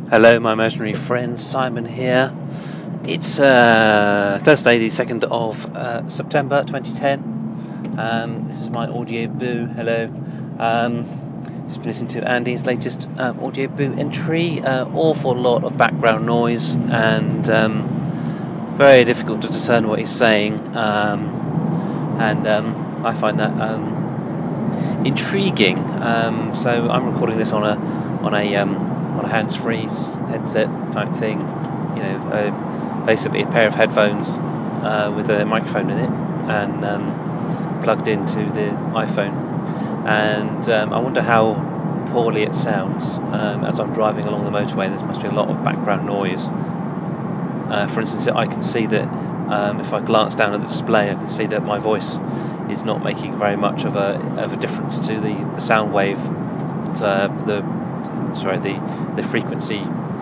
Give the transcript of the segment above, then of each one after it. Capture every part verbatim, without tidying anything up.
Hello, my imaginary friend, Simon here. It's uh, Thursday, the second of uh, September twenty ten. Um, this is my Audio Boo. Hello. Um, just been listening to Andy's latest um, Audio Boo entry. Uh, awful lot of background noise and um, very difficult to discern what he's saying. Um, and um, I find that um, intriguing. Um, so I'm recording this on a on a um, on a hands-free headset type thing, you know, uh, basically a pair of headphones uh, with a microphone in it and um, plugged into the iPhone. And um, I wonder how poorly it sounds um, as I'm driving along the motorway. There must be a lot of background noise. Uh, for instance, I can see that um, if I glance down at the display, I can see that my voice is not making very much of a of a difference to the, the sound wave, uh, the sorry, the, the frequency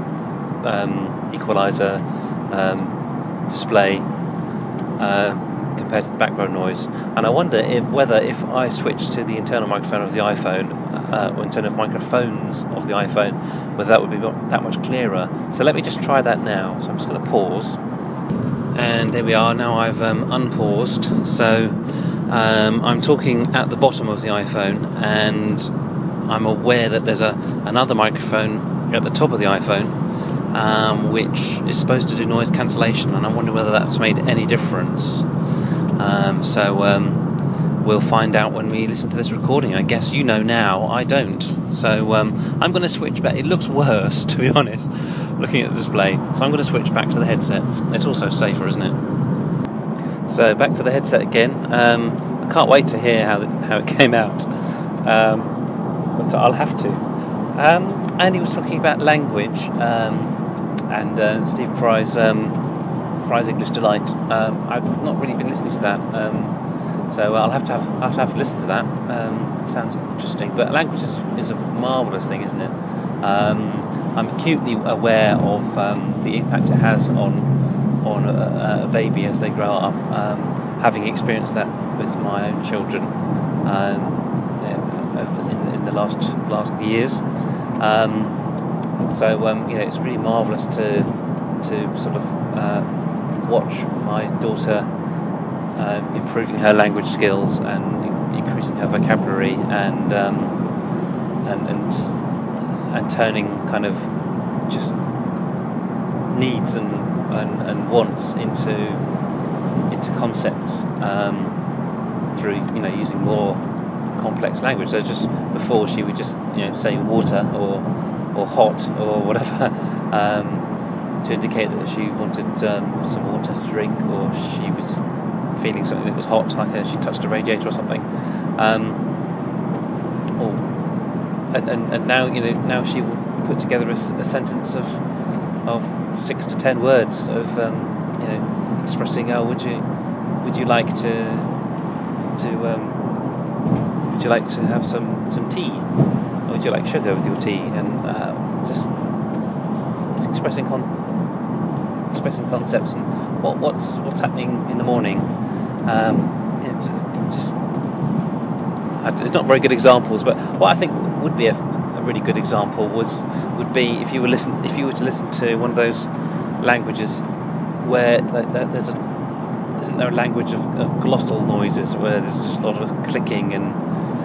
um, equalizer um, display uh, compared to the background noise. And I wonder if, whether if I switch to the internal microphone of the iPhone, uh, or internal microphones of the iPhone, whether that would be that much clearer. So let me just try that now. So I'm just going to pause. And there we are. Now I've um, unpaused. So um, I'm talking at the bottom of the iPhone, and I'm aware that there's a another microphone at the top of the iPhone, um, which is supposed to do noise cancellation, and I wonder whether that's made any difference. Um, so um, we'll find out when we listen to this recording. I guess you know now, I don't. So um, I'm going to switch back. It looks worse, to be honest, looking at the display. So I'm going to switch back to the headset. It's also safer, isn't it? So back to the headset again. Um, I can't wait to hear how the, how it came out. Um, But I'll have to. Um, Andy was talking about language um, and uh, Stephen Fry's um, Fry's English Delight. Um, I've not really been listening to that, um, so I'll have to have I'll have to have a listen to that. Um, it sounds interesting. But language is, is a marvellous thing, isn't it? Um, I'm acutely aware of um, the impact it has on on a, a baby as they grow up. Um, having experienced that with my own children. Um, In, in the last last years, um, so um, you know, it's really marvellous to to sort of uh, watch my daughter uh, improving her language skills and increasing her vocabulary and um, and and and turning kind of just needs and and, and wants into into concepts um, through you know using more complex language. So just before she would just you know say water or or hot or whatever um, to indicate that she wanted um, some water to drink, or she was feeling something that was hot, like a, she touched a radiator or something. Um, or and, and, and now you know now she will put together a, a sentence of of six to ten words of um, you know expressing, oh, would you would you like to to um, would you like to have some, some tea? Or would you like sugar with your tea? And uh, just it's expressing con- expressing concepts and what, what's what's happening in the morning. Um, it's just it's not very good examples, but what I think would be a, a really good example was would be if you were listen if you were to listen to one of those languages where there's a isn't there a language of, of glottal noises where there's just a lot of clicking and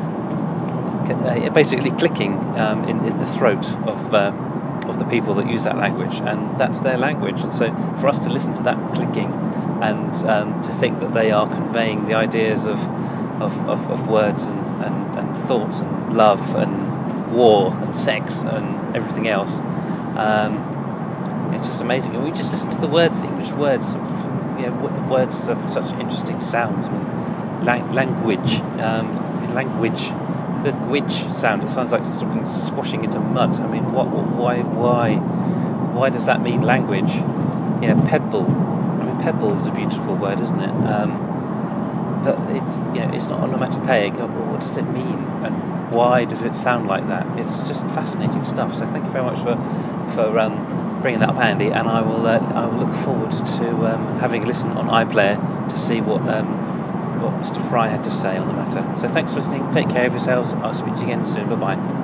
Uh, basically clicking um, in, in the throat of uh, of the people that use that language, and that's their language. And so for us to listen to that clicking and um, to think that they are conveying the ideas of of, of, of words and, and, and thoughts and love and war and sex and everything else, um, it's just amazing. And we just listen to the words, the English words, of, you know, w- words of such interesting sounds. I mean, lang- language, um, language. The gwitch sound, it sounds like something squashing into mud. I mean, what, why, why, why does that mean language? You know, pebble. I mean, pebble is a beautiful word, isn't it? Um, but it's, you know, it's not onomatopoeic. What does it mean? And why does it sound like that? It's just fascinating stuff. So thank you very much for for um, bringing that up, Andy. And I will uh, I will look forward to um, having a listen on iPlayer to see what. Um, what Mister Fry had to say on the matter. So thanks for listening. Take care of yourselves. I'll speak to you again soon. Bye bye.